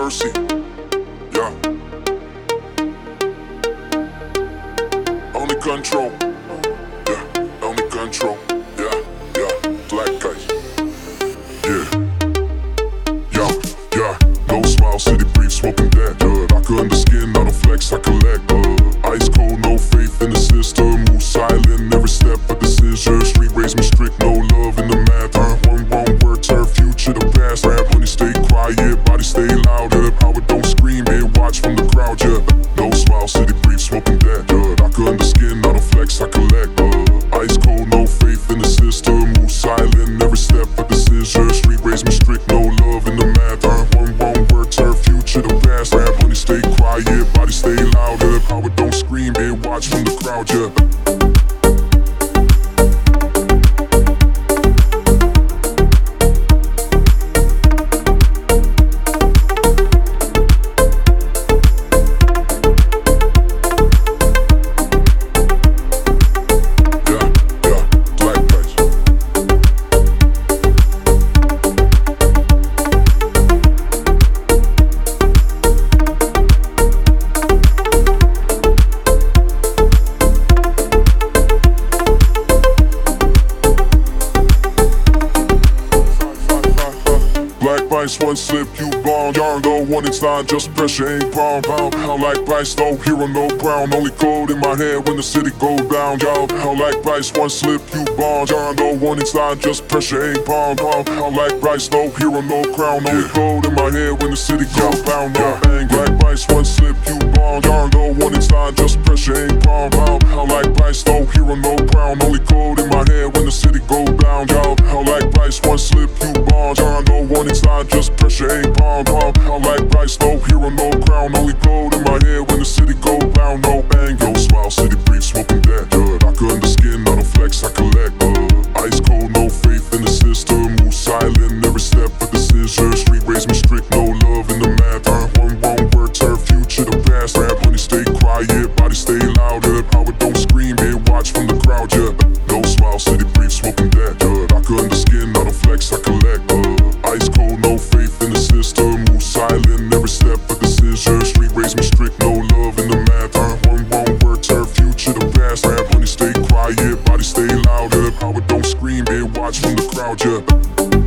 mercy. Yeah. Only control. Yeah. Only control. Yeah. Yeah. Black guys. Yeah. Yeah. Yeah. No smile, city breathe, smoking that. Rock under skin, not a flex, I collect. Ice cold, no faith in the system. Move silent, every step a decision. Street raised me strict, no love in the math. One wrong word, turn future to past. Rap money, stay quiet, body stay louder. Power don't scream, and watch from the crowd, yeah. No smile, city breathe, smoking that. Rock under skin, not a flex, I collect. Ice cold, no faith in the system. Move silent, every step a decision. Street raised me strict, no love in the math. One wrong word, turn future to past. Rap money, stay quiet, body stay louder. Power don't scream, and watch from the crowd, yeah. One slip, you gone. Yarn though, one it's not just pressure, ain't palm. How like Bryce, no hero, no brown. Only cold in my head when the city go down, y'all. How like Bryce, one slip, you gone. Yarn though, one it's not just pressure, ain't palm. How like Bryce, no hero, no crown. Only cold in my head when the city go down, no bang. Like Bryce, one slip, you gone. Yarn though, one it's not just pressure, ain't palm. How like Bryce, no hero, no crown. Only cold in my head when the city go down, y'all. How like Bryce, one slip, you gone. Yarn though, one it's not just pressure, ain't palm. How like Bryce, no hero, no crown. Only gold in my head when the city go down, no bang. No smile, city breathe, smoking that. Rock under skin, not a flex, I collect. Ice cold, no faith in the system. Move silent, every step a decision. Street raised me strict, no love in the math. One wrong word, turn future to past. Rap money, stay quiet, body stay louder. Power don't scream, and watch from the crowd, yeah. No smile, city breathe, smoking that. Rock under skin, not a flex, I collect. Ice cold, no faith in the system. Move silent, every step a decision. Street raised me strict, no love in the math. One wrong word, turn future to past. Rap money, stay quiet, body stay louder. Power don't scream, and watch from the crowd, yeah.